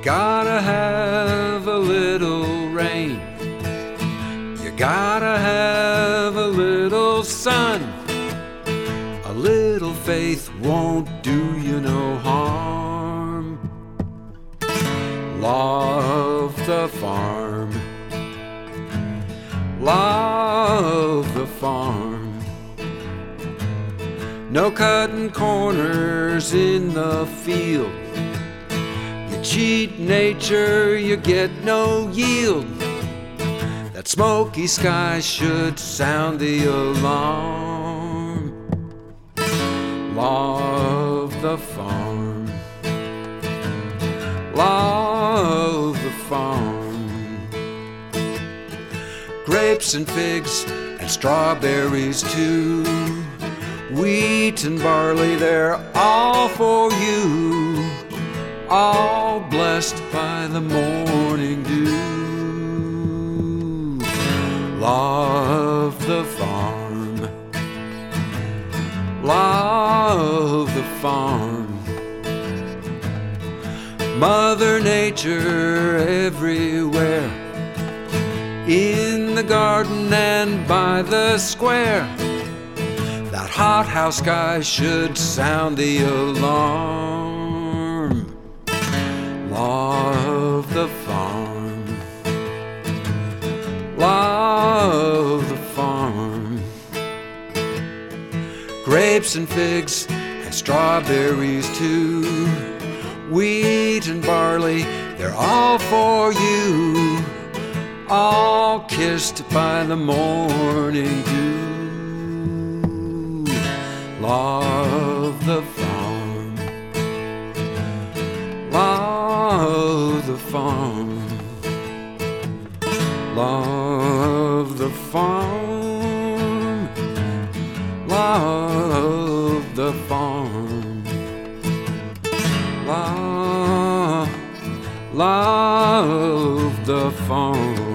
Gotta have a little rain, you gotta have a little sun. A little faith won't do you no harm. Love the farm, love the farm. No cutting corners in the field. Cheat nature, you get no yield. That smoky sky should sound the alarm. Love the farm, love the farm. Grapes and figs and strawberries too. Wheat and barley, they're all for you. All blessed by the morning dew. Love the farm, love the farm. Mother Nature everywhere, in the garden and by the square. That hothouse guy should sound the alarm. Love the farm, love the farm. Grapes and figs and strawberries too. Wheat and barley, they're all for you. All kissed by the morning dew. Love the farm, love the farm, love the farm, love the farm, love the farm.